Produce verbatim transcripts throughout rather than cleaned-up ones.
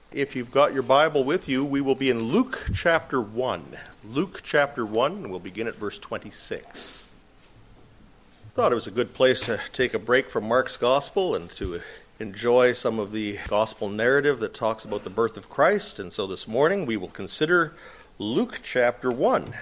If you've got your Bible with you, we will be in Luke chapter one. Luke chapter one, and we'll begin at verse twenty-six. I thought it was a good place to take a break from Mark's gospel and to enjoy some of the gospel narrative that talks about the birth of Christ. And so this morning we will consider Luke chapter one.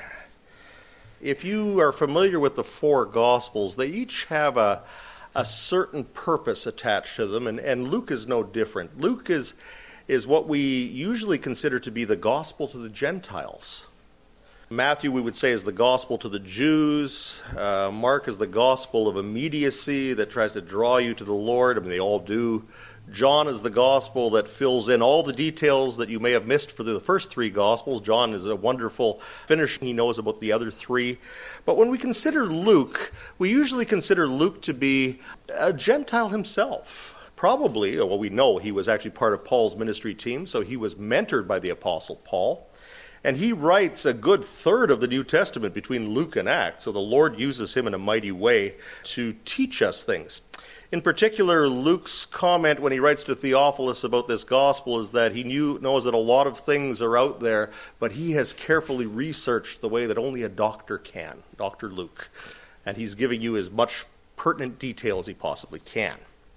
If you are familiar with the four gospels, they each have a, a certain purpose attached to them, and, and Luke is no different. Luke is is what we usually consider to be the gospel to the Gentiles. Matthew, we would say, is the gospel to the Jews. Uh, Mark is the gospel of immediacy that tries to draw you to the Lord. I mean, they all do. John is the gospel that fills in all the details that you may have missed for the first three gospels. John is a wonderful finisher. He knows about the other three. But when we consider Luke, we usually consider Luke to be a Gentile himself. Probably, well, we know he was actually part of Paul's ministry team, so he was mentored by the Apostle Paul. And he writes a good third of the New Testament between Luke and Acts, so the Lord uses him in a mighty way to teach us things. In particular, Luke's comment when he writes to Theophilus about this gospel is that he knew knows that a lot of things are out there, but he has carefully researched the way that only a doctor can, Doctor Luke. And he's giving you as much pertinent detail as he possibly can.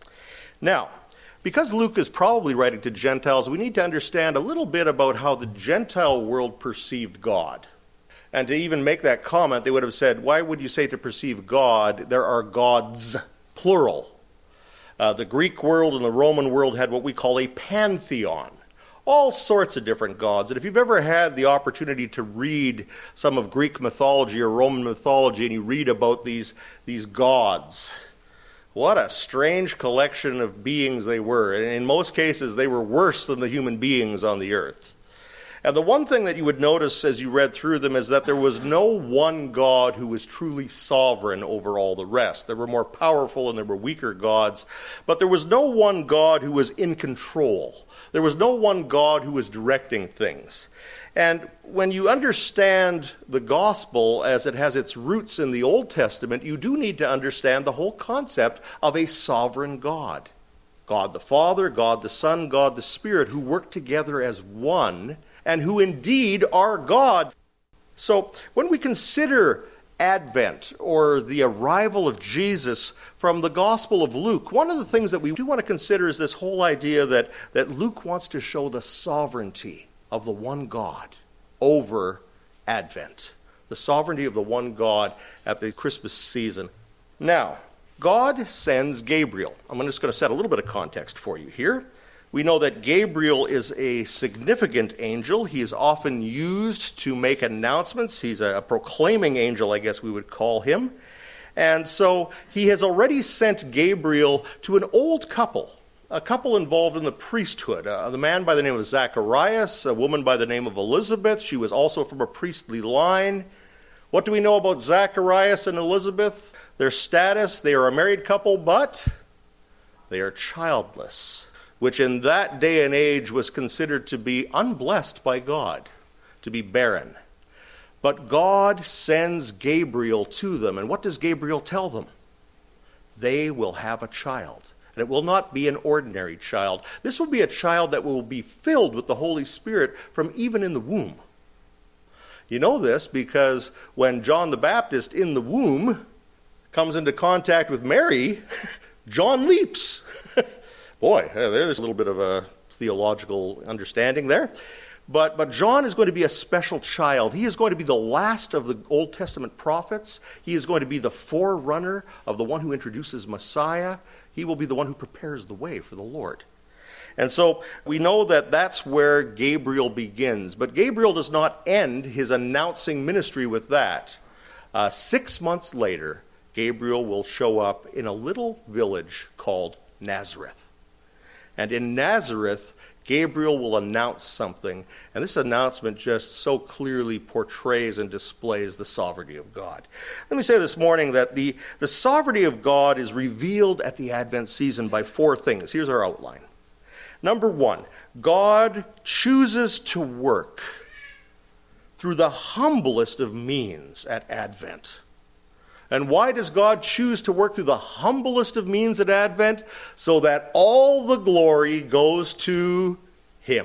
Now, because Luke is probably writing to Gentiles, we need to understand a little bit about how the Gentile world perceived God. And to even make that comment, they would have said, why would you say to perceive God? There are gods, plural. Uh, the Greek world and the Roman world had what we call a pantheon. All sorts of different gods. And if you've ever had the opportunity to read some of Greek mythology or Roman mythology, and you read about these, these gods, what a strange collection of beings they were. And in most cases, they were worse than the human beings on the earth. And the one thing that you would notice as you read through them is that there was no one God who was truly sovereign over all the rest. There were more powerful and there were weaker gods, but there was no one God who was in control. There was no one God who was directing things. And when you understand the gospel as it has its roots in the Old Testament, you do need to understand the whole concept of a sovereign God. God the Father, God the Son, God the Spirit, who work together as one, and who indeed are God. So when we consider Advent, or the arrival of Jesus from the Gospel of Luke, one of the things that we do want to consider is this whole idea that, that Luke wants to show the sovereignty of the one God over Advent. The sovereignty of the one God at the Christmas season. Now, God sends Gabriel. I'm just going to set a little bit of context for you here. We know that Gabriel is a significant angel. He is often used to make announcements. He's a proclaiming angel, I guess we would call him. And so he has already sent Gabriel to an old couple. A couple involved in the priesthood, uh, the man by the name of Zacharias, a woman by the name of Elizabeth. She was also from a priestly line. What do we know about Zacharias and Elizabeth? Their status, they are a married couple, but they are childless, which in that day and age was considered to be unblessed by God, to be barren. But God sends Gabriel to them, and what does Gabriel tell them? They will have a child. And it will not be an ordinary child. This will be a child that will be filled with the Holy Spirit from even in the womb. You know this because when John the Baptist in the womb comes into contact with Mary, John leaps. Boy, there's a little bit of a theological understanding there. But, but John is going to be a special child. He is going to be the last of the Old Testament prophets. He is going to be the forerunner of the one who introduces Messiah. He will be the one who prepares the way for the Lord. And so we know that that's where Gabriel begins. But Gabriel does not end his announcing ministry with that. Uh, six months later, Gabriel will show up in a little village called Nazareth. And in Nazareth, Gabriel will announce something, and this announcement just so clearly portrays and displays the sovereignty of God. Let me say this morning that the, the sovereignty of God is revealed at the Advent season by four things. Here's our outline. Number one, God chooses to work through the humblest of means at Advent. And why does God choose to work through the humblest of means at Advent? So that all the glory goes to Him.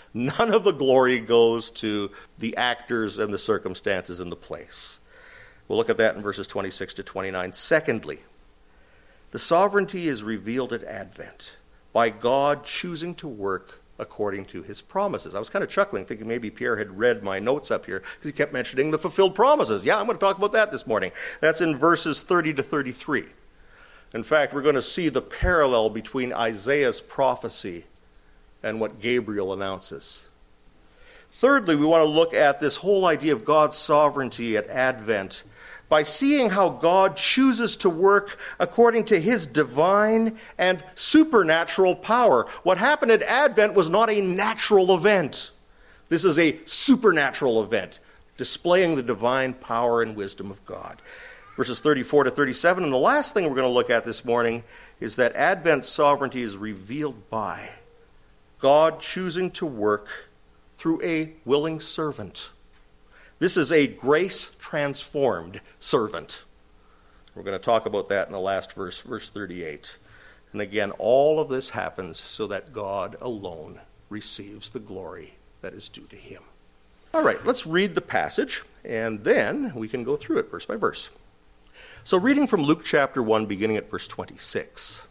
None of the glory goes to the actors and the circumstances and the place. We'll look at that in verses twenty-six to twenty-nine. Secondly, the sovereignty is revealed at Advent by God choosing to work according to his promises. I was kind of chuckling, thinking maybe Pierre had read my notes up here because he kept mentioning the fulfilled promises. Yeah, I'm going to talk about that this morning. That's in verses thirty to thirty-three. In fact, we're going to see the parallel between Isaiah's prophecy and what Gabriel announces. Thirdly, we want to look at this whole idea of God's sovereignty at Advent by seeing how God chooses to work according to his divine and supernatural power. What happened at Advent was not a natural event. This is a supernatural event, displaying the divine power and wisdom of God. Verses thirty-four to thirty-seven, and the last thing we're going to look at this morning is that Advent's sovereignty is revealed by God choosing to work through a willing servant. This is a grace-transformed servant. We're going to talk about that in the last verse, verse thirty-eight. And again, all of this happens so that God alone receives the glory that is due to him. All right, let's read the passage, and then we can go through it verse by verse. So reading from Luke chapter one, beginning at verse twenty-six.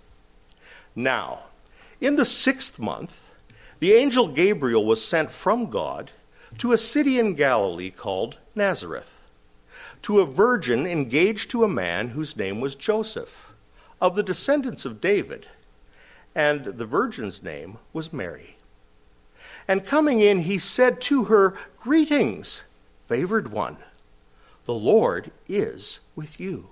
Now, in the sixth month, the angel Gabriel was sent from God to a city in Galilee called Nazareth, to a virgin engaged to a man whose name was Joseph, of the descendants of David, and the virgin's name was Mary. And coming in, he said to her, "Greetings, favored one, the Lord is with you."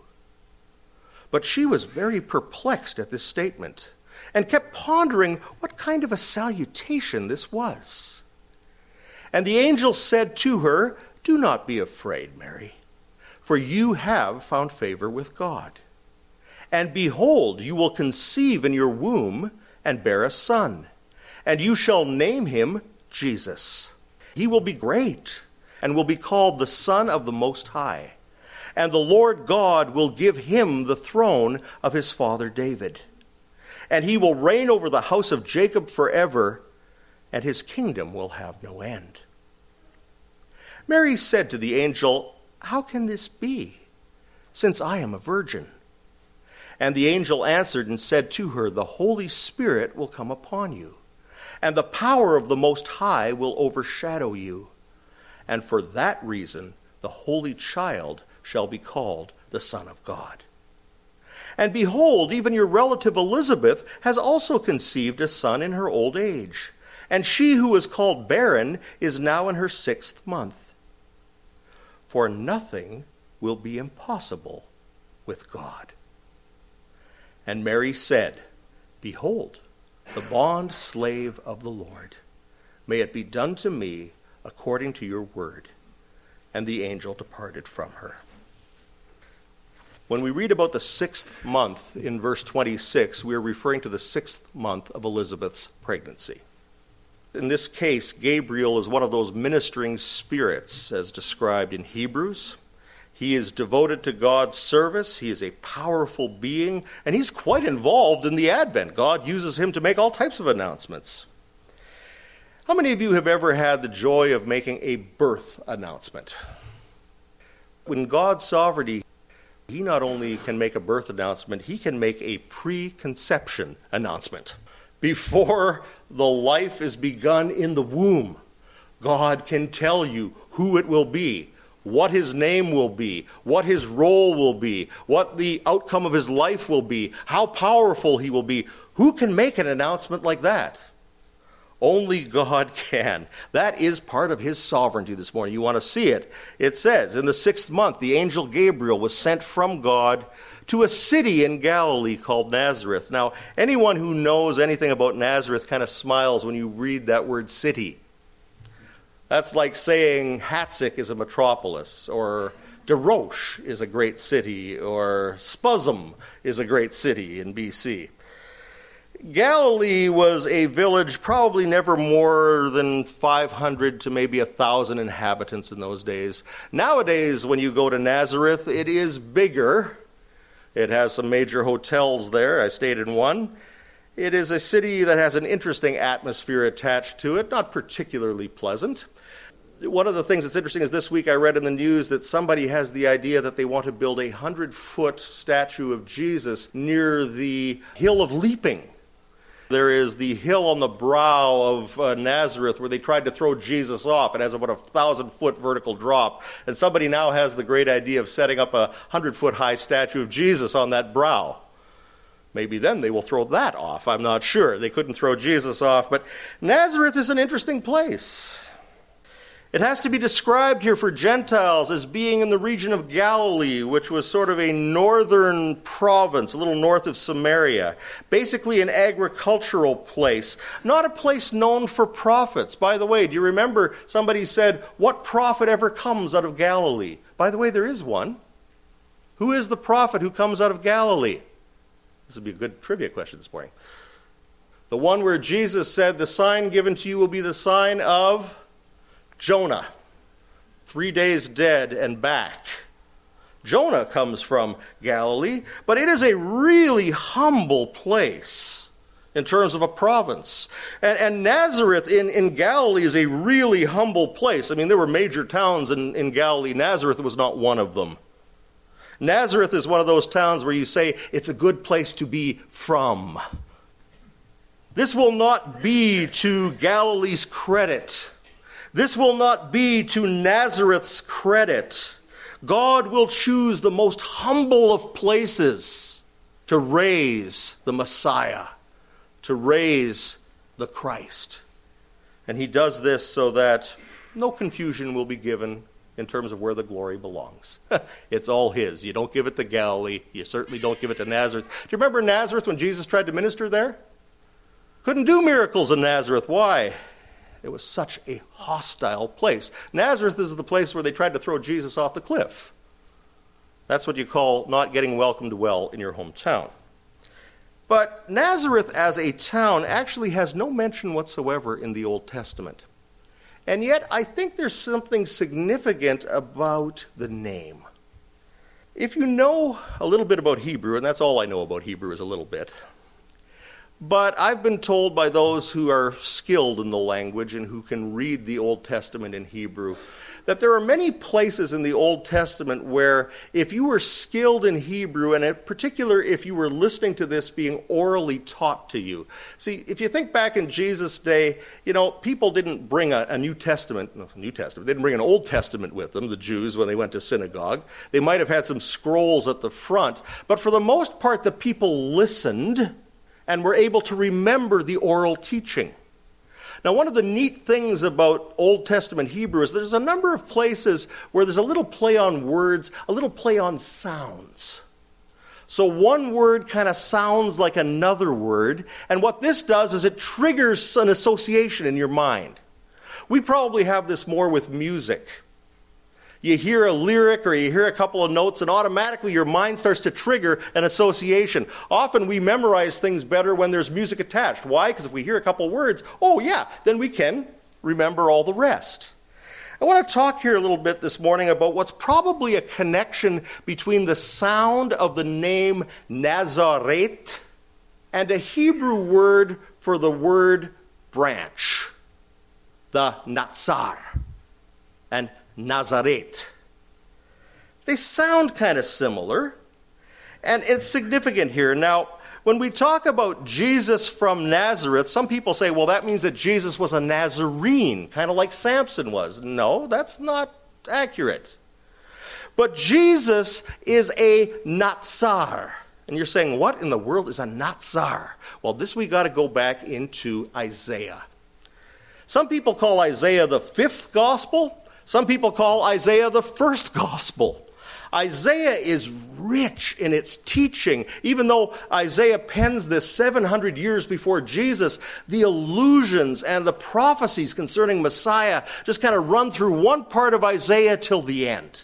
But she was very perplexed at this statement, and kept pondering what kind of a salutation this was. And the angel said to her, "Do not be afraid, Mary, for you have found favor with God. And behold, you will conceive in your womb and bear a son, and you shall name him Jesus. He will be great, and will be called the Son of the Most High. And the Lord God will give him the throne of his father David. And he will reign over the house of Jacob forever, and his kingdom will have no end." Mary said to the angel, "How can this be, since I am a virgin?" And the angel answered and said to her, "The Holy Spirit will come upon you, and the power of the Most High will overshadow you. And for that reason, the Holy Child shall be called the Son of God. And behold, even your relative Elizabeth has also conceived a son in her old age, and she who is called barren is now in her sixth month. For nothing will be impossible with God." And Mary said, "Behold, the bond slave of the Lord. May it be done to me according to your word." And the angel departed from her. When we read about the sixth month in verse twenty-six, we are referring to the sixth month of Elizabeth's pregnancy. In this case, Gabriel is one of those ministering spirits, as described in Hebrews. He is devoted to God's service. He is a powerful being, and he's quite involved in the Advent. God uses him to make all types of announcements. How many of you have ever had the joy of making a birth announcement? In God's sovereignty, he not only can make a birth announcement, he can make a preconception announcement. Before the life is begun in the womb, God can tell you who it will be, what his name will be, what his role will be, what the outcome of his life will be, how powerful he will be. Who can make an announcement like that? Only God can. That is part of his sovereignty this morning. You want to see it? It says, in the sixth month, the angel Gabriel was sent from God to a city in Galilee called Nazareth. Now, anyone who knows anything about Nazareth kind of smiles when you read that word city. That's like saying Hatzik is a metropolis, or Desroches is a great city, or Spuzzum is a great city in B C. Galilee was a village probably never more than five hundred to maybe one thousand inhabitants in those days. Nowadays, when you go to Nazareth, it is bigger. It has some major hotels there. I stayed in one. It is a city that has an interesting atmosphere attached to it, not particularly pleasant. One of the things that's interesting is this week I read in the news that somebody has the idea that they want to build a hundred-foot statue of Jesus near the Hill of Leaping. There is the hill on the brow of uh, Nazareth where they tried to throw Jesus off. It has about a thousand-foot vertical drop. And somebody now has the great idea of setting up a hundred-foot-high statue of Jesus on that brow. Maybe then they will throw that off. I'm not sure. They couldn't throw Jesus off. But Nazareth is an interesting place. It has to be described here for Gentiles as being in the region of Galilee, which was sort of a northern province, a little north of Samaria. Basically an agricultural place, not a place known for prophets. By the way, do you remember somebody said, what prophet ever comes out of Galilee? By the way, there is one. Who is the prophet who comes out of Galilee? This would be a good trivia question this morning. The one where Jesus said, the sign given to you will be the sign of Jonah. Three days dead and back. Jonah comes from Galilee, but it is a really humble place in terms of a province. And, and Nazareth in, in Galilee is a really humble place. I mean, there were major towns in, in Galilee. Nazareth was not one of them. Nazareth is one of those towns where you say it's a good place to be from. This will not be to Galilee's credit. This will not be to Nazareth's credit. God will choose the most humble of places to raise the Messiah, to raise the Christ. And he does this so that no confusion will be given in terms of where the glory belongs. It's all his. You don't give it to Galilee. You certainly don't give it to Nazareth. Do you remember Nazareth when Jesus tried to minister there? Couldn't do miracles in Nazareth. Why? It was such a hostile place. Nazareth is the place where they tried to throw Jesus off the cliff. That's what you call not getting welcomed well in your hometown. But Nazareth as a town actually has no mention whatsoever in the Old Testament. And yet, I think there's something significant about the name. If you know a little bit about Hebrew, and that's all I know about Hebrew is a little bit, but I've been told by those who are skilled in the language and who can read the Old Testament in Hebrew that there are many places in the Old Testament where if you were skilled in Hebrew, and in particular if you were listening to this being orally taught to you. See, if you think back in Jesus' day, you know, people didn't bring a, a New Testament, no, New Testament, they didn't bring an Old Testament with them, the Jews, when they went to synagogue. They might have had some scrolls at the front, but for the most part, the people listened and were able to remember the oral teaching. Now, one of the neat things about Old Testament Hebrew is there's a number of places where there's a little play on words, a little play on sounds. So one word kind of sounds like another word, and what this does is it triggers an association in your mind. We probably have this more with music. You hear a lyric or you hear a couple of notes and automatically your mind starts to trigger an association. Often we memorize things better when there's music attached. Why? Because if we hear a couple of words, oh yeah, then we can remember all the rest. I want to talk here a little bit this morning about what's probably a connection between the sound of the name Nazareth and a Hebrew word for the word branch, the Natsar and Nazareth. They sound kind of similar, and it's significant here. Now, when we talk about Jesus from Nazareth, some people say, well, that means that Jesus was a Nazarene, kind of like Samson was. No, that's not accurate. But Jesus is a Natsar. And you're saying, what in the world is a Natsar? Well, this we got to go back into Isaiah. Some people call Isaiah the fifth gospel. Some people call Isaiah the first gospel. Isaiah is rich in its teaching. Even though Isaiah pens this seven hundred years before Jesus, the allusions and the prophecies concerning Messiah just kind of run through one part of Isaiah till the end.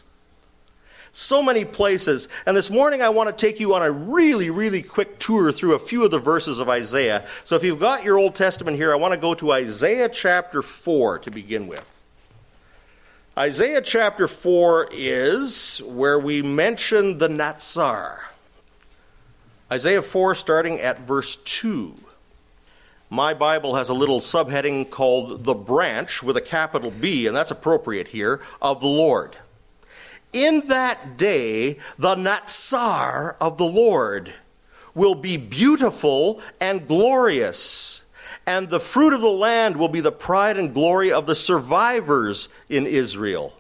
So many places. And this morning I want to take you on a really, really quick tour through a few of the verses of Isaiah. So if you've got your Old Testament here, I want to go to Isaiah chapter four to begin with. Isaiah chapter four is where we mention the Natsar. Isaiah four, starting at verse two. My Bible has a little subheading called The Branch with a capital B, and that's appropriate here, of the Lord. In that day, the Natsar of the Lord will be beautiful and glorious, and the fruit of the land will be the pride and glory of the survivors in Israel.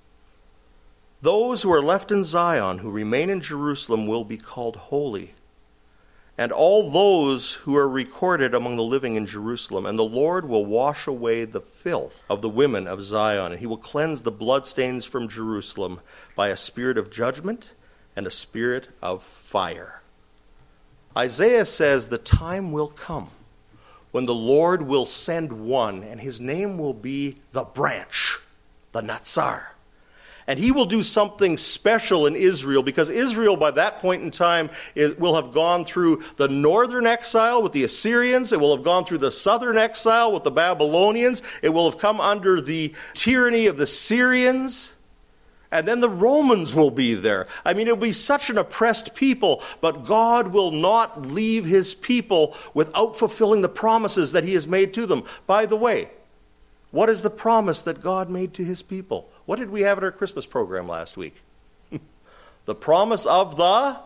Those who are left in Zion, who remain in Jerusalem, will be called holy, and all those who are recorded among the living in Jerusalem. And the Lord will wash away the filth of the women of Zion, and he will cleanse the bloodstains from Jerusalem by a spirit of judgment and a spirit of fire. Isaiah says the time will come when the Lord will send one, and his name will be the Branch, the Natsar. And he will do something special in Israel, because Israel by that point in time is, will have gone through the northern exile with the Assyrians. It will have gone through the southern exile with the Babylonians. It will have come under the tyranny of the Syrians. And then the Romans will be there. I mean, it will be such an oppressed people, but God will not leave his people without fulfilling the promises that he has made to them. By the way, what is the promise that God made to his people? What did we have at our Christmas program last week? The promise of the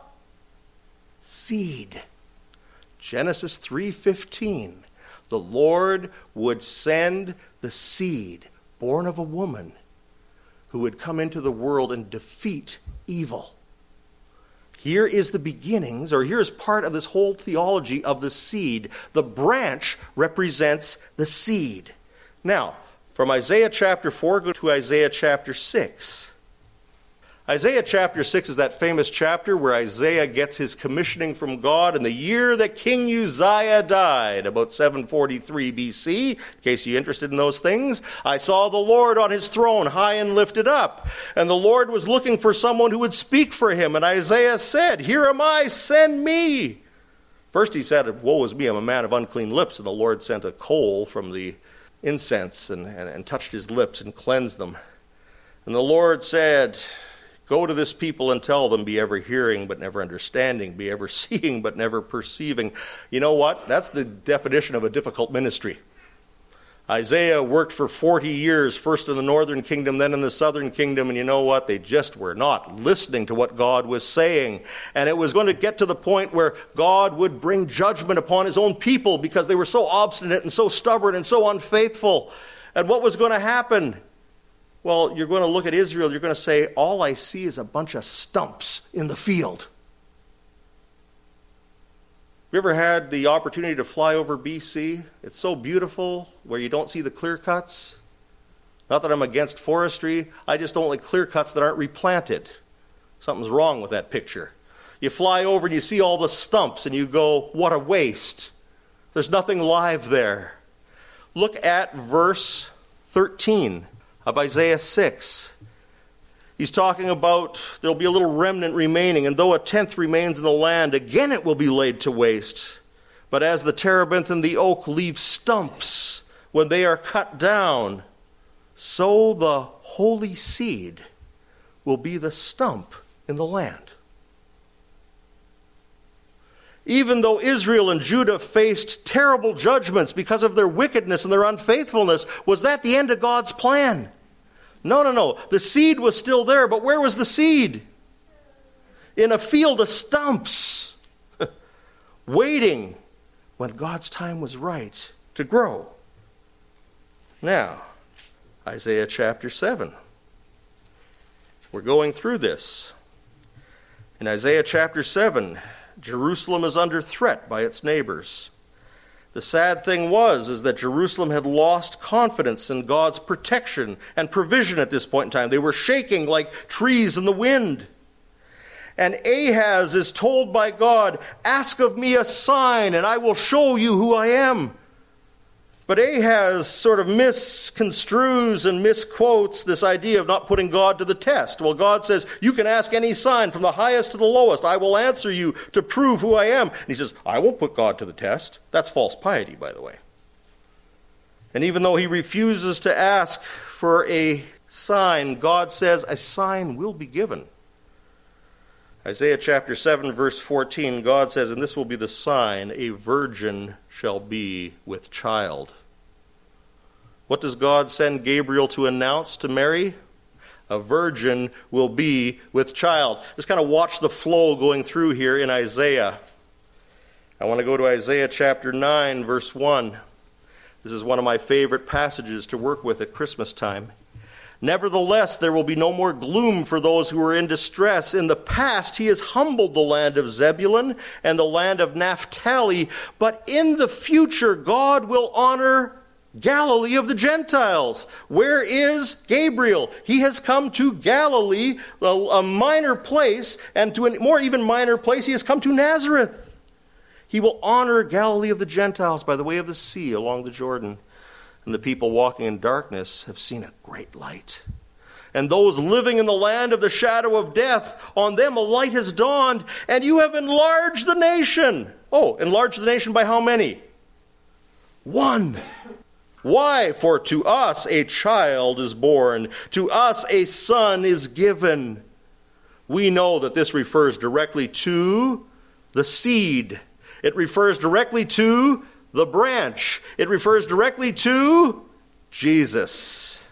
seed. Genesis three fifteen. The Lord would send the seed, born of a woman, who would come into the world and defeat evil. Here is the beginnings, or here is part of this whole theology of the seed. The branch represents the seed. Now, from Isaiah chapter four, go to Isaiah chapter six. Isaiah chapter six is that famous chapter where Isaiah gets his commissioning from God in the year that King Uzziah died, about seven forty-three B C, in case you're interested in those things. I saw the Lord on his throne, high and lifted up, and the Lord was looking for someone who would speak for him. And Isaiah said, "Here am I, send me." First he said, "Woe is me, I'm a man of unclean lips," and the Lord sent a coal from the incense and, and, and touched his lips and cleansed them. And the Lord said, "Go to this people and tell them, be ever hearing but never understanding, be ever seeing but never perceiving." You know what? That's the definition of a difficult ministry. Isaiah worked for forty years, first in the northern kingdom, then in the southern kingdom, and you know what? They just were not listening to what God was saying. And it was going to get to the point where God would bring judgment upon his own people because they were so obstinate and so stubborn and so unfaithful. And what was going to happen? Well, you're going to look at Israel, you're going to say, all I see is a bunch of stumps in the field. Have you ever had the opportunity to fly over B C? It's so beautiful where you don't see the clear cuts. Not that I'm against forestry, I just don't like clear cuts that aren't replanted. Something's wrong with that picture. You fly over and you see all the stumps and you go, what a waste. There's nothing live there. Look at verse thirteen of Isaiah six. He's talking about there'll be a little remnant remaining, and though a tenth remains in the land, again it will be laid to waste. But as the terebinth and the oak leave stumps when they are cut down, so the holy seed will be the stump in the land. Even though Israel and Judah faced terrible judgments because of their wickedness and their unfaithfulness, was that the end of God's plan? No, no, no. The seed was still there, but where was the seed? In a field of stumps, waiting when God's time was right to grow. Now, Isaiah chapter seven. We're going through this. In Isaiah chapter seven, Jerusalem is under threat by its neighbors. The sad thing was is that Jerusalem had lost confidence in God's protection and provision at this point in time. They were shaking like trees in the wind. And Ahaz is told by God, "Ask of me a sign and I will show you who I am." But Ahaz sort of misconstrues and misquotes this idea of not putting God to the test. Well, God says, you can ask any sign from the highest to the lowest. I will answer you to prove who I am. And he says, I won't put God to the test. That's false piety, by the way. And even though he refuses to ask for a sign, God says a sign will be given. Isaiah chapter seven, verse fourteen, God says, "And this will be the sign, a virgin shall be with child." What does God send Gabriel to announce to Mary? A virgin will be with child. Just kind of watch the flow going through here in Isaiah. I want to go to Isaiah chapter nine, verse one. This is one of my favorite passages to work with at Christmas time. "Nevertheless, there will be no more gloom for those who are in distress. In the past, he has humbled the land of Zebulun and the land of Naphtali. But in the future, God will honor Galilee of the Gentiles." Where is Gabriel? He has come to Galilee, a minor place, and to a more even minor place, he has come to Nazareth. He will honor Galilee of the Gentiles by the way of the sea along the Jordan. And the people walking in darkness have seen a great light. And those living in the land of the shadow of death, on them a light has dawned, and you have enlarged the nation. Oh, enlarged the nation by how many? One. Why? For to us a child is born, to us a son is given. We know that this refers directly to the seed. It refers directly to the branch. It refers directly to Jesus.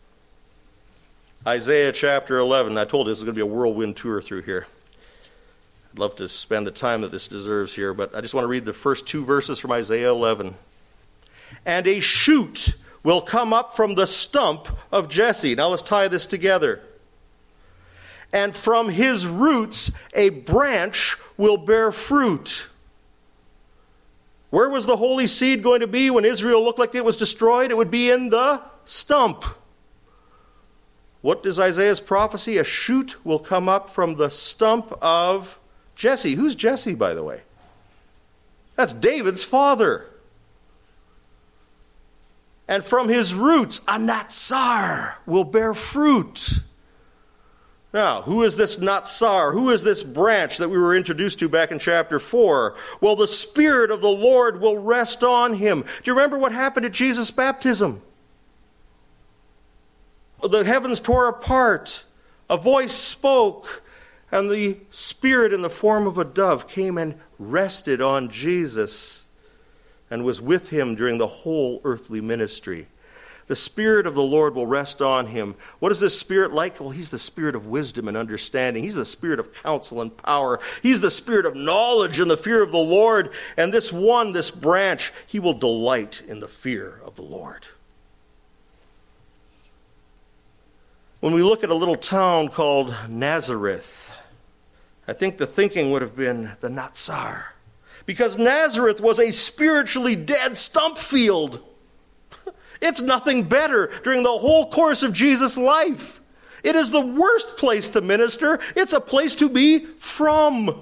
Isaiah chapter eleven. I told you this is going to be a whirlwind tour through here. I'd love to spend the time that this deserves here, but I just want to read the first two verses from Isaiah eleven. "And a shoot will come up from the stump of Jesse." Now let's tie this together. "And from his roots a branch will bear fruit." Where was the holy seed going to be when Israel looked like it was destroyed? It would be in the stump. What is Isaiah's prophecy? A shoot will come up from the stump of Jesse. Who's Jesse, by the way? That's David's father. "And from his roots a natsar will bear fruit." Now, who is this natsar? Who is this branch that we were introduced to back in chapter four? Well, the Spirit of the Lord will rest on him. Do you remember what happened at Jesus' baptism? The heavens tore apart. A voice spoke, and the Spirit in the form of a dove came and rested on Jesus and was with him during the whole earthly ministry. The Spirit of the Lord will rest on him. What is this Spirit like? Well, he's the Spirit of wisdom and understanding. He's the Spirit of counsel and power. He's the Spirit of knowledge and the fear of the Lord. And this one, this branch, he will delight in the fear of the Lord. When we look at a little town called Nazareth, I think the thinking would have been the Natsar. Because Nazareth was a spiritually dead stump field. It's nothing better during the whole course of Jesus' life. It is the worst place to minister. It's a place to be from.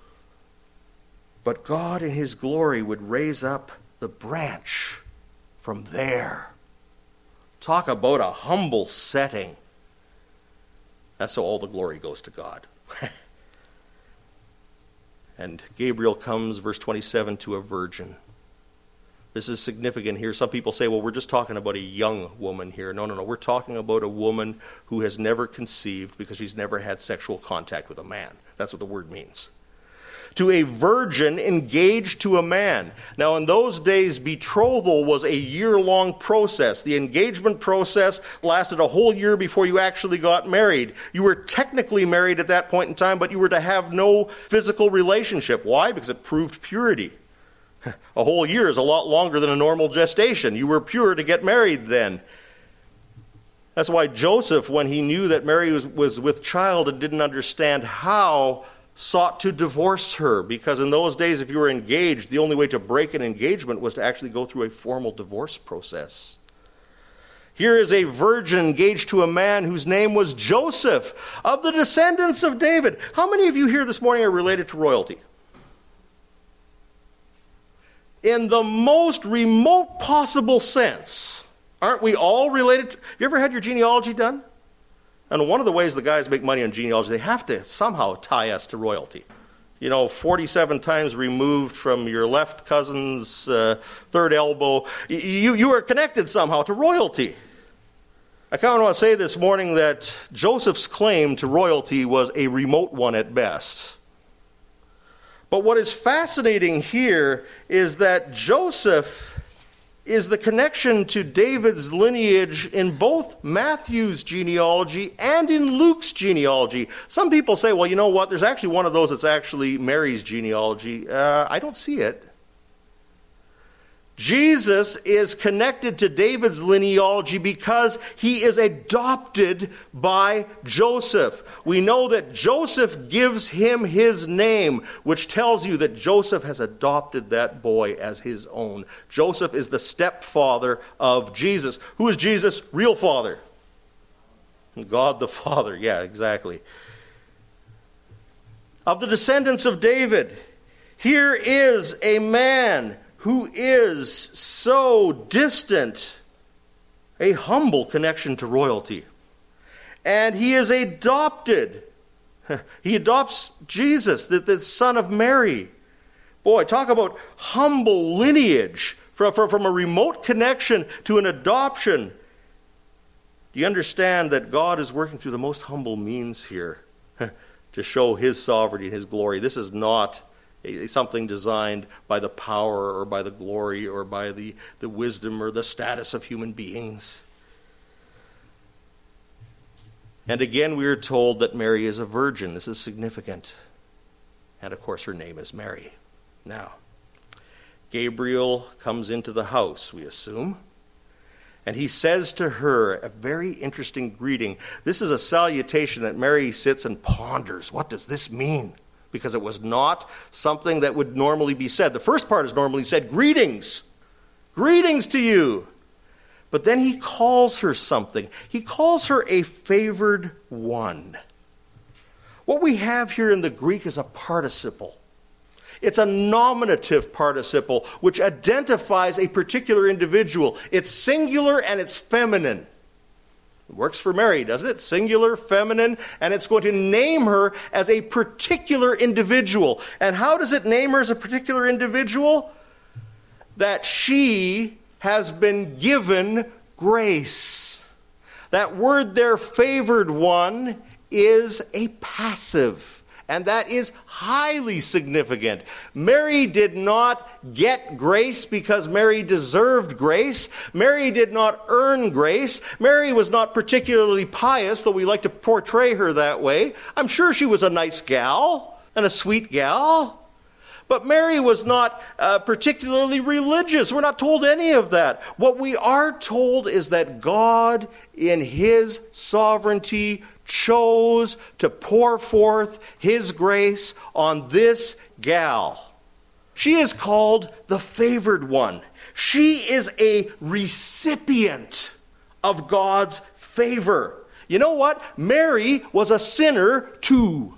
But God in his glory would raise up the branch from there. Talk about a humble setting. That's how all the glory goes to God. And Gabriel comes, verse twenty-seven, to a virgin. This is significant here. Some people say, well, we're just talking about a young woman here. No, no, no. We're talking about a woman who has never conceived because she's never had sexual contact with a man. That's what the word means. To a virgin engaged to a man. Now, in those days, betrothal was a year-long process. The engagement process lasted a whole year before you actually got married. You were technically married at that point in time, but you were to have no physical relationship. Why? Because it proved purity. A whole year is a lot longer than a normal gestation. You were pure to get married then. That's why Joseph, when he knew that Mary was, was with child and didn't understand how, sought to divorce her. Because in those days, if you were engaged, the only way to break an engagement was to actually go through a formal divorce process. Here is a virgin engaged to a man whose name was Joseph, of the descendants of David. How many of you here this morning are related to royalty? In the most remote possible sense. Aren't we all related? To, have you ever had your genealogy done? And one of the ways the guys make money on genealogy, they have to somehow tie us to royalty. You know, forty-seven times removed from your left cousin's uh, third elbow. You, you are connected somehow to royalty. I kind of want to say this morning that Joseph's claim to royalty was a remote one at best. But what is fascinating here is that Joseph is the connection to David's lineage in both Matthew's genealogy and in Luke's genealogy. Some people say, well, you know what, there's actually one of those that's actually Mary's genealogy. Uh, I don't see it. Jesus is connected to David's genealogy because he is adopted by Joseph. We know that Joseph gives him his name, which tells you that Joseph has adopted that boy as his own. Joseph is the stepfather of Jesus. Who is Jesus' real father? God the Father. Yeah, exactly. Of the descendants of David, here is a man who is so distant, a humble connection to royalty. And he is adopted. He adopts Jesus, the, the son of Mary. Boy, talk about humble lineage from, from, from a remote connection to an adoption. Do you understand that God is working through the most humble means here to show his sovereignty and his glory? This is not something designed by the power or by the glory or by the, the wisdom or the status of human beings. And again, we are told that Mary is a virgin. This is significant. And of course, her name is Mary. Now, Gabriel comes into the house, we assume, and he says to her a very interesting greeting. This is a salutation that Mary sits and ponders. What does this mean? Because it was not something that would normally be said. The first part is normally said, greetings. Greetings to you. But then he calls her something. He calls her a favored one. What we have here in the Greek is a participle. It's a nominative participle which identifies a particular individual. It's singular and it's feminine. It works for Mary, doesn't it? Singular, feminine, and it's going to name her as a particular individual. And how does it name her as a particular individual? That she has been given grace. That word there, favored one, is a passive. And that is highly significant. Mary did not get grace because Mary deserved grace. Mary did not earn grace. Mary was not particularly pious, though we like to portray her that way. I'm sure she was a nice gal and a sweet gal. But Mary was not uh, particularly religious. We're not told any of that. What we are told is that God, in his sovereignty, chose to pour forth his grace on this gal. She is called the favored one. She is a recipient of God's favor. You know what? Mary was a sinner too.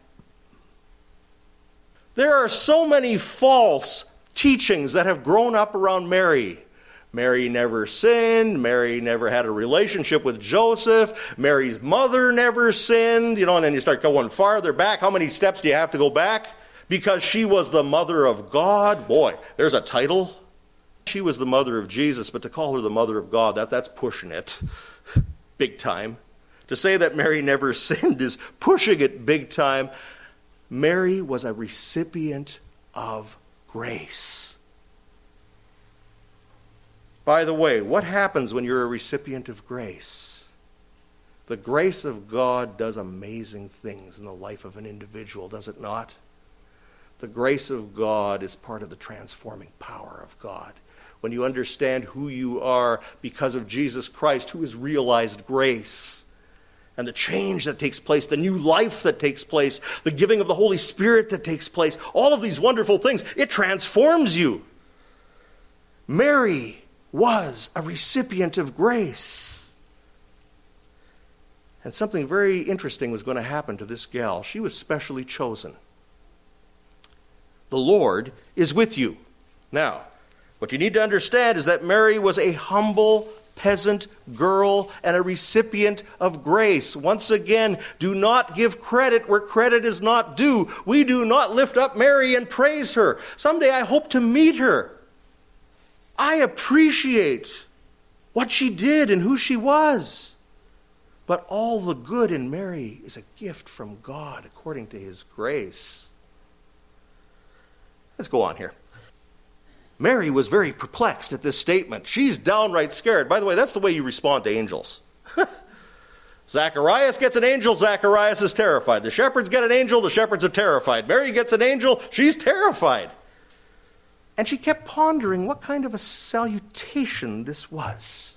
There are so many false teachings that have grown up around Mary. Mary never sinned. Mary never had a relationship with Joseph. Mary's mother never sinned. You know, and then you start going farther back. How many steps do you have to go back? Because she was the mother of God. Boy, there's a title. She was the mother of Jesus, but to call her the mother of God, that, that's pushing it big time. To say that Mary never sinned is pushing it big time. Mary was a recipient of grace. By the way, what happens when you're a recipient of grace? The grace of God does amazing things in the life of an individual, does it not? The grace of God is part of the transforming power of God. When you understand who you are because of Jesus Christ, who has realized grace, and the change that takes place, the new life that takes place, the giving of the Holy Spirit that takes place, all of these wonderful things, it transforms you. Mary was a recipient of grace. And something very interesting was going to happen to this gal. She was specially chosen. The Lord is with you. Now, what you need to understand is that Mary was a humble peasant girl and a recipient of grace. Once again, do not give credit where credit is not due. We do not lift up Mary and praise her. Someday I hope to meet her. I appreciate what she did and who she was. But all the good in Mary is a gift from God according to his grace. Let's go on here. Mary was very perplexed at this statement. She's downright scared. By the way, that's the way you respond to angels. Zacharias gets an angel, Zacharias is terrified. The shepherds get an angel, the shepherds are terrified. Mary gets an angel, she's terrified. And she kept pondering what kind of a salutation this was.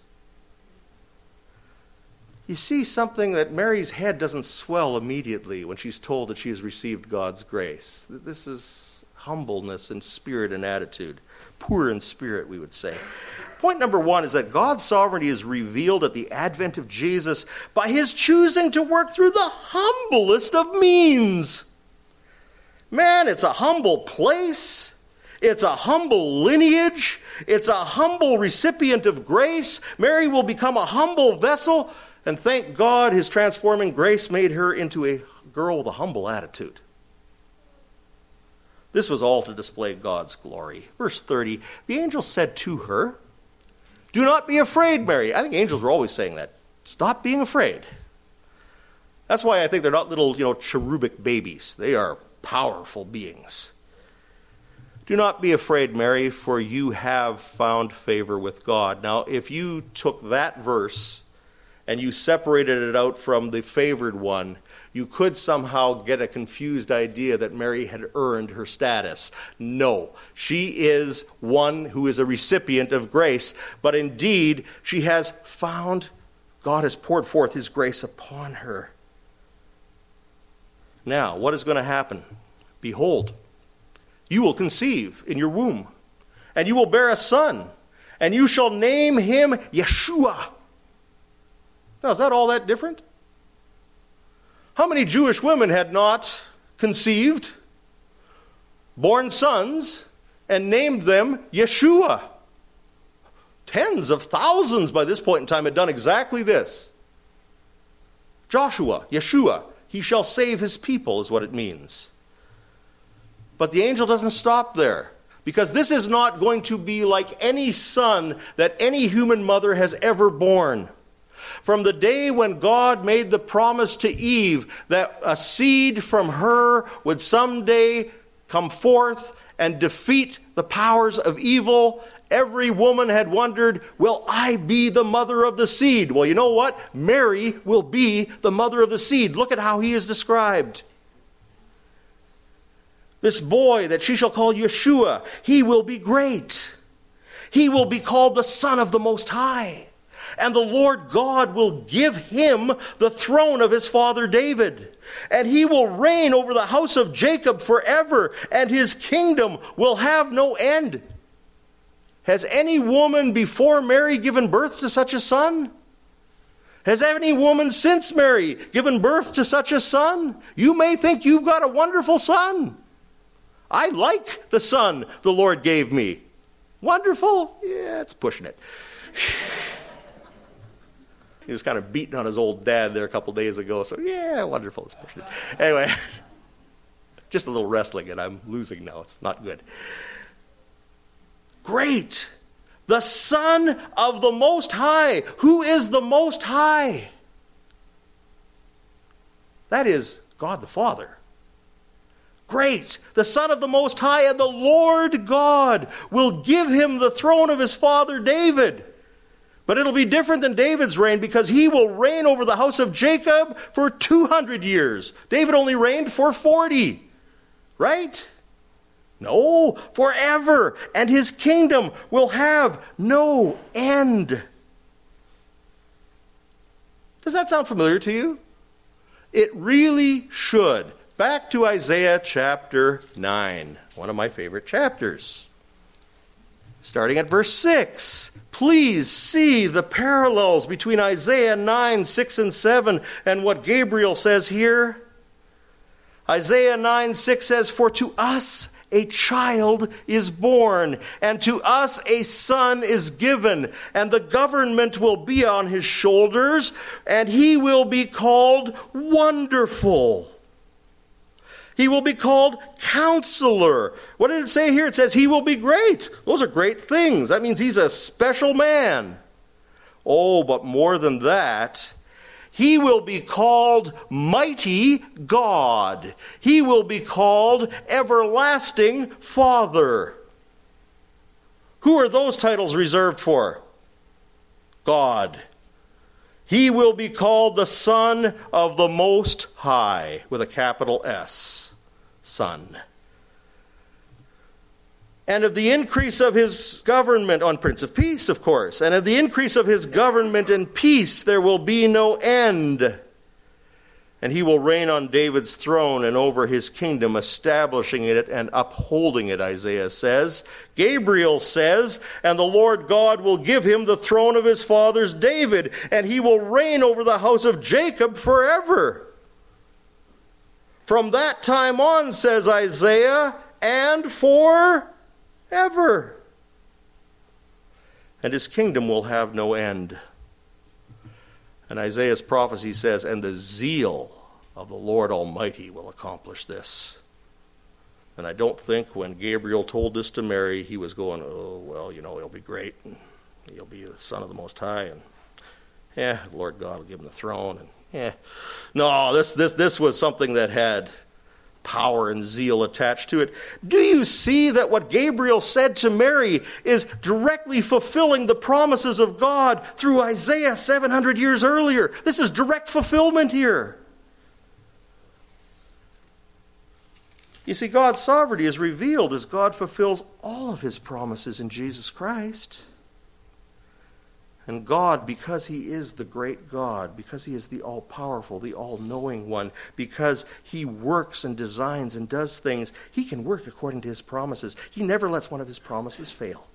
You see something that Mary's head doesn't swell immediately when she's told that she has received God's grace. This is humbleness in spirit and attitude. Poor in spirit, we would say. Point number one is that God's sovereignty is revealed at the advent of Jesus by his choosing to work through the humblest of means. Man, it's a humble place. It's a humble lineage. It's a humble recipient of grace. Mary will become a humble vessel. And thank God his transforming grace made her into a girl with a humble attitude. This was all to display God's glory. Verse thirty, the angel said to her, "Do not be afraid, Mary." I think angels were always saying that. Stop being afraid. That's why I think they're not little, you know, cherubic babies. They are powerful beings. "Do not be afraid, Mary, for you have found favor with God." Now, if you took that verse and you separated it out from the favored one, you could somehow get a confused idea that Mary had earned her status. No, she is one who is a recipient of grace, but indeed she has found, God has poured forth his grace upon her. Now, what is going to happen? Behold, you will conceive in your womb, and you will bear a son, and you shall name him Yeshua. Now, is that all that different? How many Jewish women had not conceived, born sons, and named them Yeshua? Tens of thousands by this point in time had done exactly this. Joshua, Yeshua, he shall save his people is what it means. But the angel doesn't stop there, because this is not going to be like any son that any human mother has ever born. From the day when God made the promise to Eve that a seed from her would someday come forth and defeat the powers of evil, every woman had wondered, will I be the mother of the seed? Well, you know what? Mary will be the mother of the seed. Look at how he is described. This boy that she shall call Yeshua, he will be great. He will be called the Son of the Most High. And the Lord God will give him the throne of his father David. And he will reign over the house of Jacob forever, and his kingdom will have no end. Has any woman before Mary given birth to such a son? Has any woman since Mary given birth to such a son? You may think you've got a wonderful son. I like the son the Lord gave me. Wonderful? Yeah, it's pushing it. He was kind of beating on his old dad there a couple days ago, so yeah, wonderful, it's pushing it. Anyway, just a little wrestling, and I'm losing now. It's not good. Great! The Son of the Most High. Who is the Most High? That is God the Father. Great! The Son of the Most High, and the Lord God will give him the throne of his father David. But it'll be different than David's reign, because he will reign over the house of Jacob for two hundred years. David only reigned for forty. Right? No, forever. And his kingdom will have no end. Does that sound familiar to you? It really should. Back to Isaiah chapter nine, one of my favorite chapters. Starting at verse six. Please see the parallels between Isaiah nine, six, and seven and what Gabriel says here. Isaiah nine, six says, "For to us a child is born, and to us a son is given, and the government will be on his shoulders, and he will be called Wonderful. He will be called Counselor." What did it say here? It says he will be great. Those are great things. That means he's a special man. Oh, but more than that, He will be called Mighty God. He will be called Everlasting Father. Who are those titles reserved for? God. He will be called the Son of the Most High, with a capital S. Son. And of the increase of his government, on Prince of Peace, of course, and of the increase of his government and peace there will be no end. And he will reign on David's throne and over his kingdom, establishing it and upholding it, Isaiah says. Gabriel says, and the Lord God will give him the throne of his fathers David, and he will reign over the house of Jacob forever. From that time on, says Isaiah, and forever. And his kingdom will have no end. And Isaiah's prophecy says, and the zeal of the Lord Almighty will accomplish this. And I don't think when Gabriel told this to Mary, he was going, oh, well, you know, he'll be great. And he'll be the Son of the Most High. And, yeah, Lord God will give him the throne. And, yeah. No, this, this, this was something that had power and zeal attached to it. Do you see that what Gabriel said to Mary is directly fulfilling the promises of God through Isaiah seven hundred years earlier? This is direct fulfillment here. You see, God's sovereignty is revealed as God fulfills all of his promises in Jesus Christ. And God, because he is the great God, because he is the all-powerful, the all-knowing one, because he works and designs and does things, he can work according to his promises. He never lets one of his promises fail.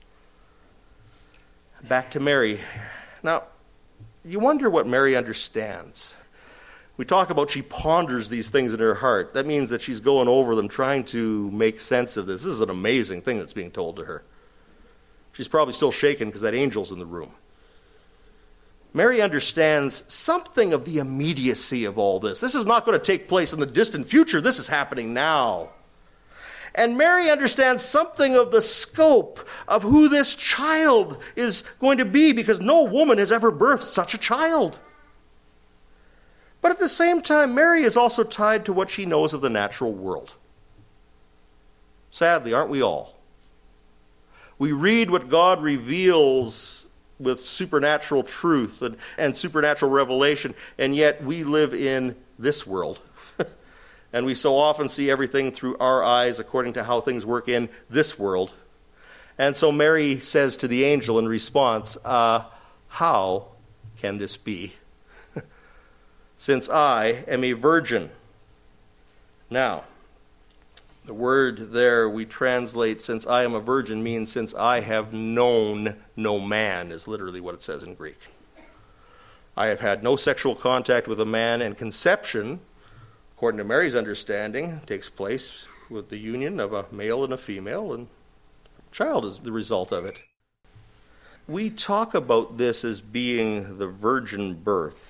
Back to Mary. Now, you wonder what Mary understands. We talk about she ponders these things in her heart. That means that she's going over them, trying to make sense of this. This is an amazing thing that's being told to her. She's probably still shaken because that angel's in the room. Mary understands something of the immediacy of all this. This is not going to take place in the distant future. This is happening now. And Mary understands something of the scope of who this child is going to be, because no woman has ever birthed such a child. But at the same time, Mary is also tied to what she knows of the natural world. Sadly, aren't we all? We read what God reveals with supernatural truth and, and supernatural revelation, and yet we live in this world. And we so often see everything through our eyes according to how things work in this world. And so Mary says to the angel in response, uh, how can this be? Since I am a virgin. Now, the word there we translate, since I am a virgin, means since I have known no man, is literally what it says in Greek. I have had no sexual contact with a man, and conception, according to Mary's understanding, takes place with the union of a male and a female, and a child is the result of it. We talk about this as being the virgin birth.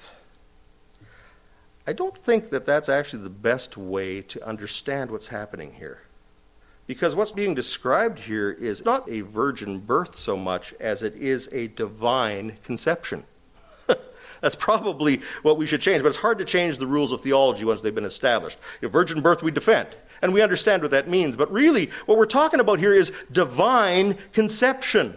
I don't think that that's actually the best way to understand what's happening here. Because what's being described here is not a virgin birth so much as it is a divine conception. That's probably what we should change, but it's hard to change the rules of theology once they've been established. A virgin birth we defend, and we understand what that means. But really, what we're talking about here is divine conception.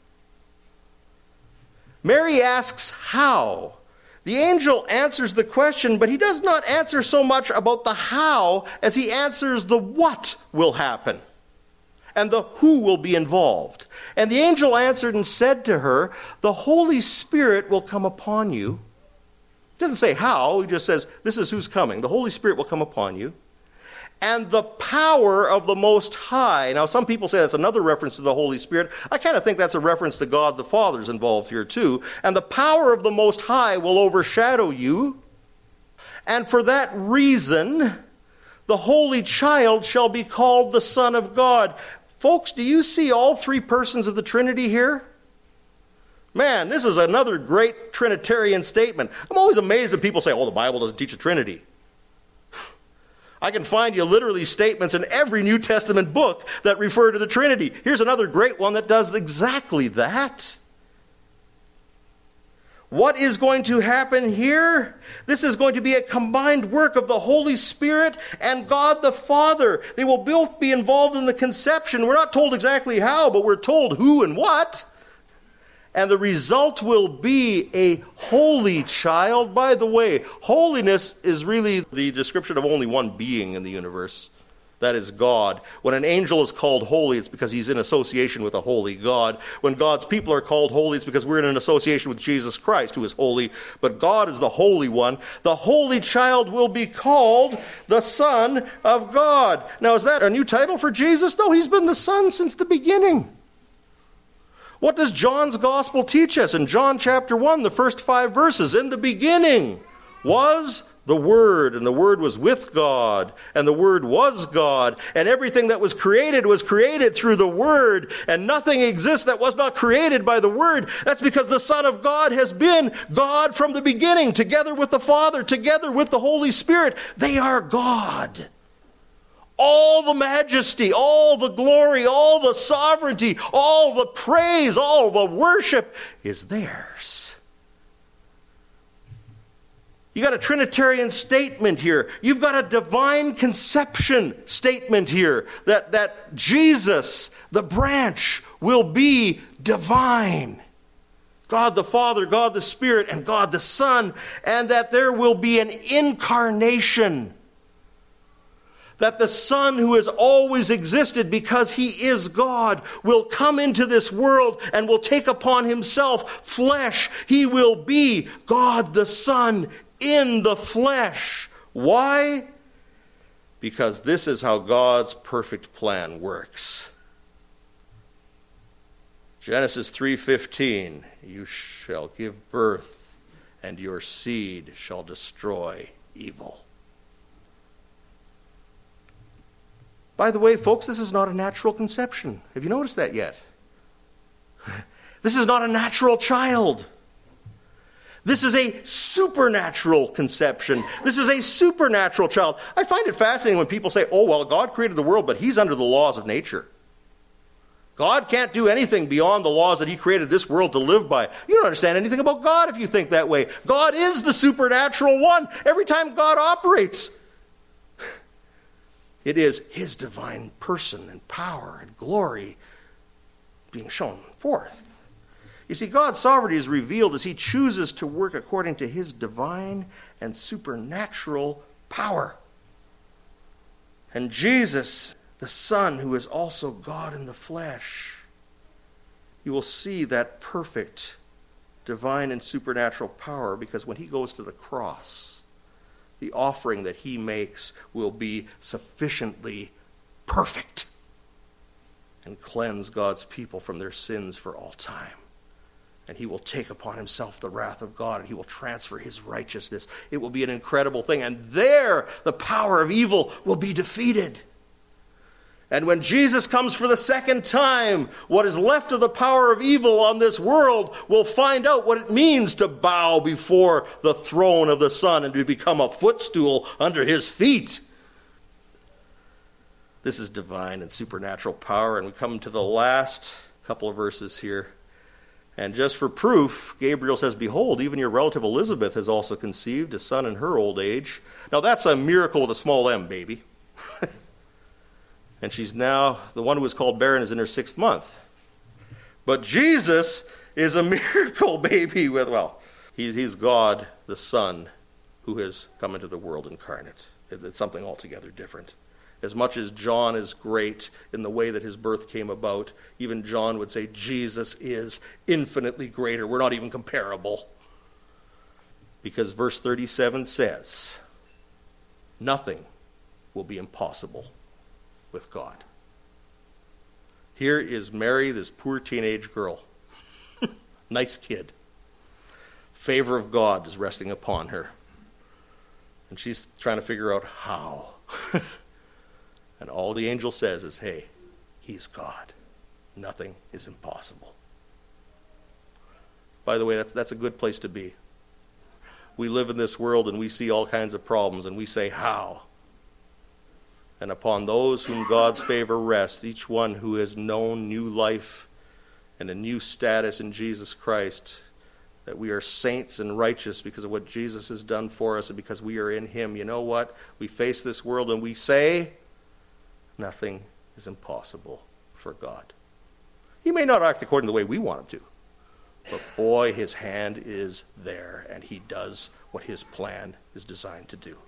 Mary asks how. The angel answers the question, but he does not answer so much about the how as he answers the what will happen and the who will be involved. And the angel answered and said to her, the Holy Spirit will come upon you. He doesn't say how, he just says, this is who's coming. The Holy Spirit will come upon you. And the power of the Most High. Now, some people say that's another reference to the Holy Spirit. I kind of think that's a reference to God the Father's involved here too. And the power of the Most High will overshadow you. And for that reason, the Holy Child shall be called the Son of God. Folks, do you see all three persons of the Trinity here? Man, this is another great Trinitarian statement. I'm always amazed when people say, oh, the Bible doesn't teach the Trinity. I can find you literally statements in every New Testament book that refer to the Trinity. Here's another great one that does exactly that. What is going to happen here? This is going to be a combined work of the Holy Spirit and God the Father. They will both be involved in the conception. We're not told exactly how, but we're told who and what. And the result will be a holy child. By the way, holiness is really the description of only one being in the universe. That is God. When an angel is called holy, it's because he's in association with a holy God. When God's people are called holy, it's because we're in an association with Jesus Christ, who is holy. But God is the Holy One. The holy child will be called the Son of God. Now, is that a new title for Jesus? No, he's been the Son since the beginning. What does John's Gospel teach us? In John chapter one, the first five verses, in the beginning was the Word, and the Word was with God, and the Word was God, and everything that was created was created through the Word, and nothing exists that was not created by the Word. That's because the Son of God has been God from the beginning, together with the Father, together with the Holy Spirit. They are God. All the majesty, all the glory, all the sovereignty, all the praise, all the worship is theirs. You got a Trinitarian statement here. You've got a divine conception statement here. That, that Jesus, the branch, will be divine. God the Father, God the Spirit, and God the Son. And that there will be an incarnation. That the Son, who has always existed because he is God, will come into this world and will take upon himself flesh. He will be God the Son in the flesh. Why? Because this is how God's perfect plan works. Genesis three fifteen, you shall give birth, and your seed shall destroy evil. By the way, folks, this is not a natural conception. Have you noticed that yet? This is not a natural child. This is a supernatural conception. This is a supernatural child. I find it fascinating when people say, oh, well, God created the world, but he's under the laws of nature. God can't do anything beyond the laws that he created this world to live by. You don't understand anything about God if you think that way. God is the supernatural one. Every time God operates, it is his divine person and power and glory being shown forth. You see, God's sovereignty is revealed as he chooses to work according to his divine and supernatural power. And Jesus, the Son, who is also God in the flesh, you will see that perfect divine and supernatural power, because when he goes to the cross, the offering that he makes will be sufficiently perfect and cleanse God's people from their sins for all time. And he will take upon himself the wrath of God, and he will transfer his righteousness. It will be an incredible thing. And there, the power of evil will be defeated. And when Jesus comes for the second time, what is left of the power of evil on this world will find out what it means to bow before the throne of the Son and to become a footstool under his feet. This is divine and supernatural power. And we come to the last couple of verses here. And just for proof, Gabriel says, behold, even your relative Elizabeth has also conceived a son in her old age. Now that's a miracle with a small m, baby. And she's now, the one who was called barren is in her sixth month. But Jesus is a miracle baby with, well, he, he's God, the Son, who has come into the world incarnate. It, it's something altogether different. As much as John is great in the way that his birth came about, even John would say Jesus is infinitely greater. We're not even comparable. Because verse thirty-seven says, nothing will be impossible with God. Here is Mary, this poor teenage girl. Nice kid. Favor of God is resting upon her. And she's trying to figure out how. And all the angel says is, hey, he's God. Nothing is impossible. By the way, that's that's a good place to be. We live in this world and we see all kinds of problems and we say, how? And upon those whom God's favor rests, each one who has known new life and a new status in Jesus Christ, that we are saints and righteous because of what Jesus has done for us and because we are in him, you know what? We face this world and we say, nothing is impossible for God. He may not act according to the way we want him to, but boy, his hand is there and he does what his plan is designed to do.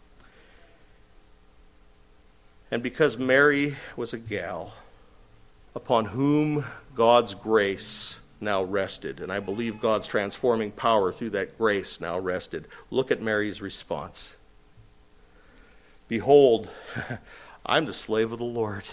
And because Mary was a gal upon whom God's grace now rested, and I believe God's transforming power through that grace now rested, look at Mary's response. Behold, I'm the slave of the Lord.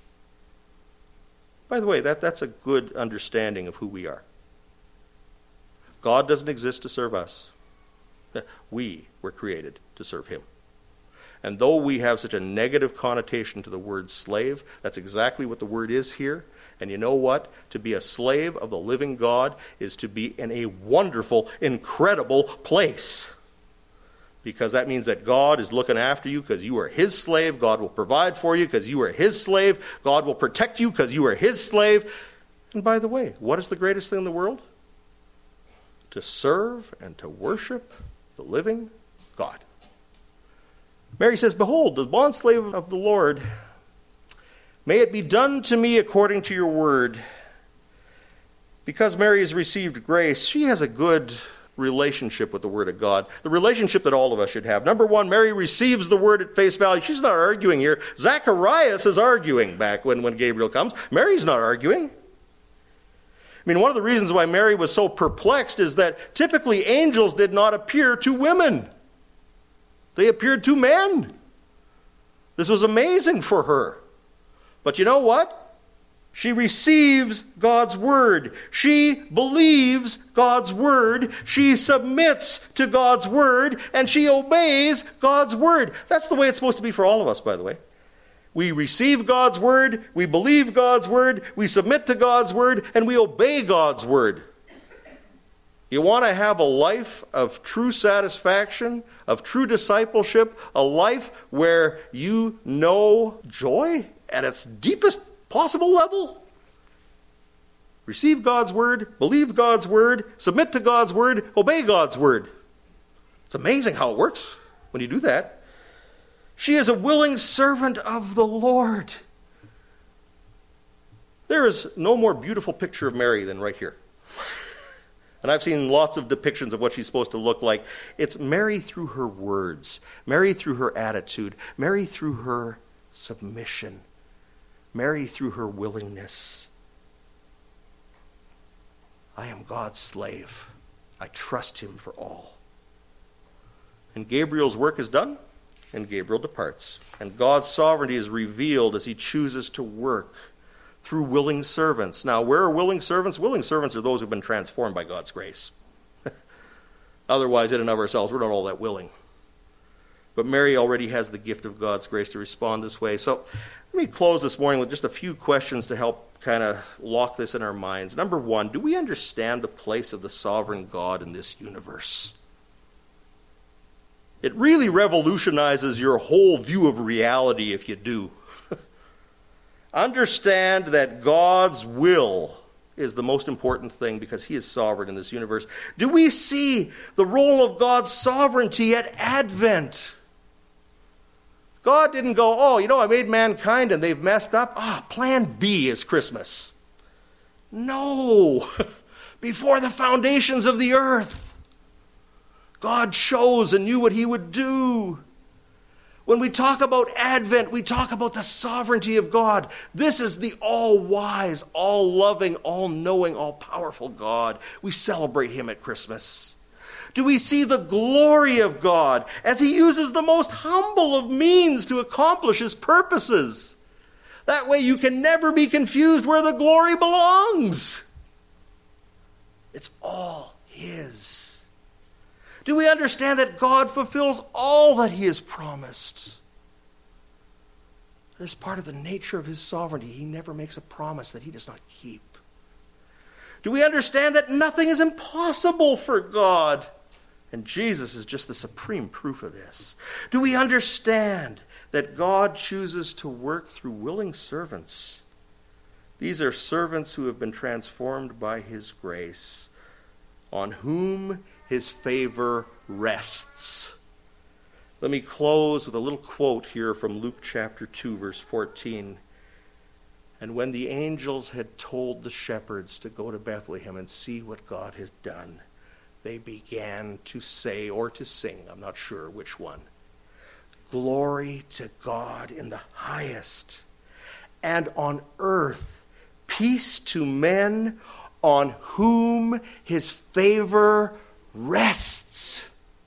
By the way, that, that's a good understanding of who we are. God doesn't exist to serve us. We were created to serve him. And though we have such a negative connotation to the word slave, that's exactly what the word is here. And you know what? To be a slave of the living God is to be in a wonderful, incredible place. Because that means that God is looking after you because you are his slave. God will provide for you because you are his slave. God will protect you because you are his slave. And by the way, what is the greatest thing in the world? To serve and to worship the living God. Mary says, behold, the bondslave of the Lord, may it be done to me according to your word. Because Mary has received grace, she has a good relationship with the word of God. The relationship that all of us should have. Number one, Mary receives the word at face value. She's not arguing here. Zacharias is arguing back when, when Gabriel comes. Mary's not arguing. I mean, one of the reasons why Mary was so perplexed is that typically angels did not appear to women. They appeared to men. This was amazing for her. But you know what? She receives God's word. She believes God's word. She submits to God's word. And she obeys God's word. That's the way it's supposed to be for all of us, by the way. We receive God's word. We believe God's word. We submit to God's word. And we obey God's word. You want to have a life of true satisfaction, of true discipleship, a life where you know joy at its deepest possible level? Receive God's word, believe God's word, submit to God's word, obey God's word. It's amazing how it works when you do that. She is a willing servant of the Lord. There is no more beautiful picture of Mary than right here. And I've seen lots of depictions of what she's supposed to look like. It's Mary through her words, Mary through her attitude, Mary through her submission, Mary through her willingness. I am God's slave. I trust him for all. And Gabriel's work is done, and Gabriel departs. And God's sovereignty is revealed as he chooses to work through willing servants. Now, where are willing servants? Willing servants are those who have been transformed by God's grace. Otherwise, in and of ourselves, we're not all that willing. But Mary already has the gift of God's grace to respond this way. So let me close this morning with just a few questions to help kind of lock this in our minds. Number one, do we understand the place of the sovereign God in this universe? It really revolutionizes your whole view of reality if you do. Understand that God's will is the most important thing because he is sovereign in this universe. Do we see the role of God's sovereignty at Advent? God didn't go, oh, you know, I made mankind and they've messed up. Ah, plan B is Christmas. No. Before the foundations of the earth, God chose and knew what he would do. When we talk about Advent, we talk about the sovereignty of God. This is the all-wise, all-loving, all-knowing, all-powerful God. We celebrate him at Christmas. Do we see the glory of God as he uses the most humble of means to accomplish his purposes? That way you can never be confused where the glory belongs. It's all his. Do we understand that God fulfills all that he has promised? That is part of the nature of his sovereignty. He never makes a promise that he does not keep. Do we understand that nothing is impossible for God? And Jesus is just the supreme proof of this. Do we understand that God chooses to work through willing servants? These are servants who have been transformed by his grace. on whom his favor rests. Let me close with a little quote here from Luke chapter two, verse fourteen. And when the angels had told the shepherds to go to Bethlehem and see what God has done, they began to say, or to sing, I'm not sure which one, "Glory to God in the highest, and on earth peace to men on whom his favor rests."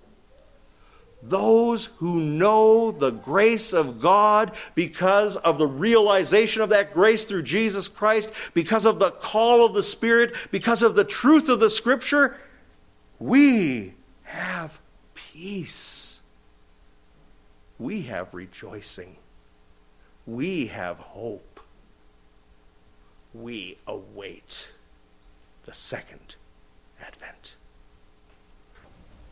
Those who know the grace of God because of the realization of that grace through Jesus Christ, because of the call of the Spirit, because of the truth of the Scripture, we have peace. We have rejoicing. We have hope. We await the second advent.